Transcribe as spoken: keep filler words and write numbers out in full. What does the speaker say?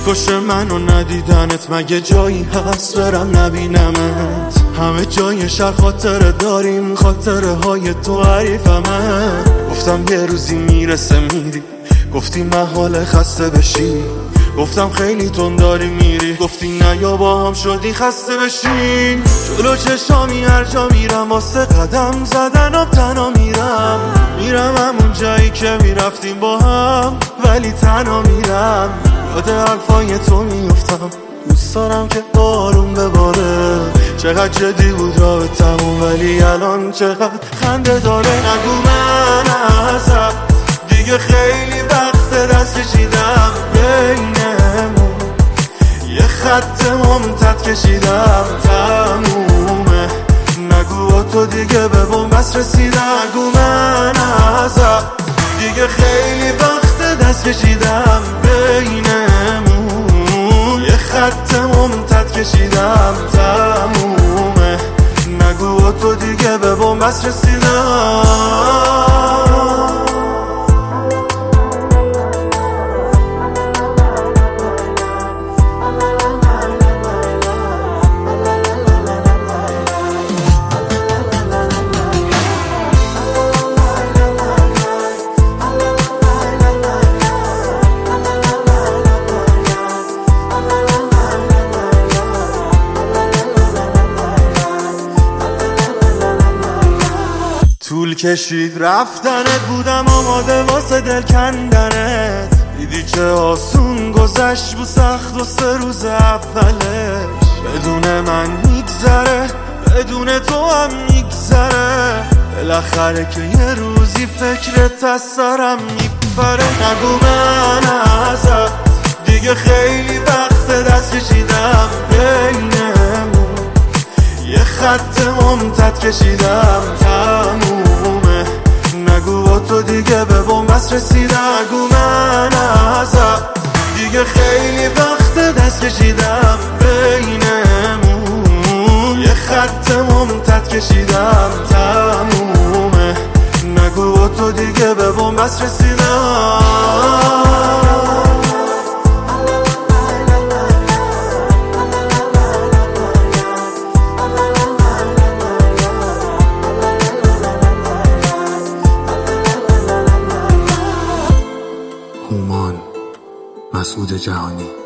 میکشه منو ندیدنت، مگه جایی هست برم نبینمت؟ همه جای شهر خاطره داریم، خاطره های تو حریفمه. گفتم یه روزی میرسه میری، گفتی محال خسته بشی. گفتم خیلی تون داری میری، گفتی نه یا با هم شدی خسته بشین. جلو چشامی هر جا میرم واسه قدم زدنم تنها میرم. میرم همون جایی که میرفتیم با هم، ولی تنها میرم. یاد حرفای تو میفتم، دوست دارم که بارون بباره. چقدر جدی بود راه تموم، ولی الان چقدر خنده داره. نگو من ازت دیگه خیلی وقت دست کشیدم، بینمون یه خط ممتد کشیدم، تمومه. نگو با تو دیگه به بنبست رسیدم. نگو من ازت دیگه خیلی وقت دست کشیدم، بینمون یه خط ممتد کشیدم، تمومه. نگو با تو دیگه به بنبست رسیدم. طول کشید رفتنت، بودم آماده واسه دل کندنت. دیدی چه آسون گذشت بود سخت و سه روز اولش. بدون من میگذره، بدون تو هم میگذره. بالاخره که یه روزی فکرت از سرم میپره. نگو من ازت دیگه خیلی وقت دست کشیدم، بینمون یه خط ممتد کشیدم، تمومه. نگو با تو دیگه به بنبست رسیدم. نگو من ازت دیگه خیلی وقت دست کشیدم، بینمون یه خط ممتد کشیدم، تمومه. نگو با تو دیگه به بنبست رسیدم. هومان مسعود جهانی.